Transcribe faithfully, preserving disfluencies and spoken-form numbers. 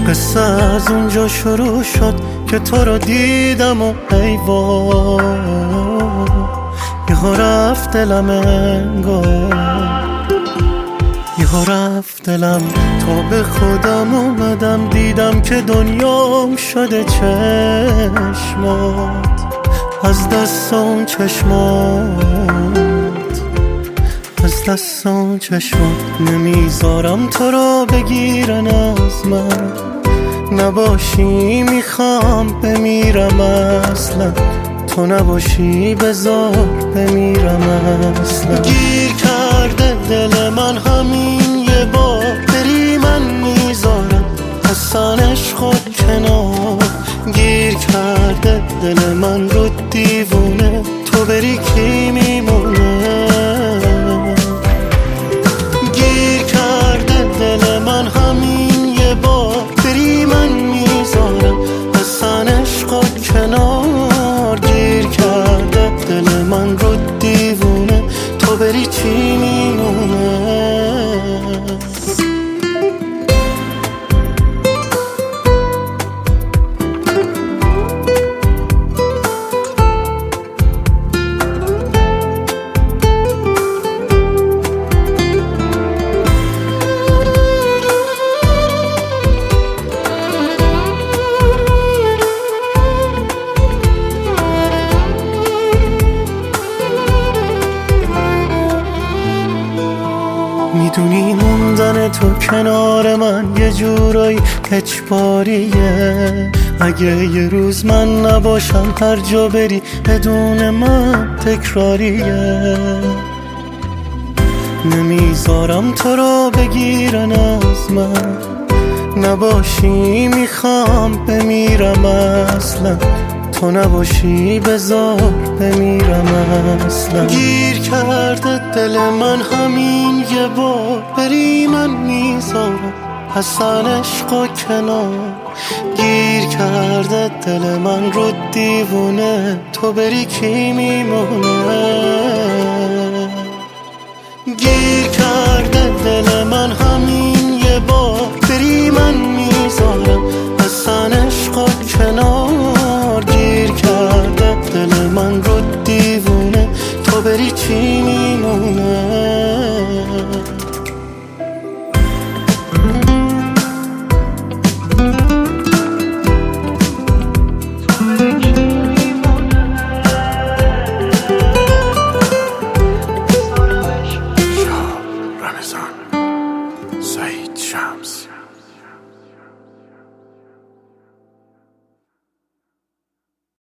قصه از اونجا شروع شد که تو رو دیدم و ای وای یهو رفت دلم انگار، یهو رفت دلم. تا به خودم اومدم دیدم که دنیام شده چشمات، از دست اون چشمات، از دست اون چشمات. نمیذارم تو رو بگیرن از من، نباشی میخوام بمیرم اصلا، تو نباشی بذار بمیرم اصلا. گیر کرده دل من همین یه بار، بری من میذارم اصلا عشقت کنار. گیر کرده دل من رو دیوونه، تو بری کی میمونه. گیر کرده دل من همین یه بار، بری من میذارم اصلا عشقت کنار. گیر کرده دل من رو دیوونه، تو بری چی میمونه. میدونی موندن تو کنار من یه جورایی اجباریه، اگه یه روز من نباشم هر جا بری بدون من تکراریه. نمیذارم تو رو بگیرن از من، نباشی میخوام بمیرم اصلا، تو نباشی بذار بمیرم اصلا. گیر کرده دل من همین یه بار، بری من میذارم اصلا عشقا کنار. گیر کرده دل من رو دیوونه، تو بری کی میمونه. گیر کرده دل من همین یه بار، بری من میذارم اصلا عشقا کنار. گیر کرده دل من رو دیوونه، تو بری چی میمونه. رمضان سعید شمس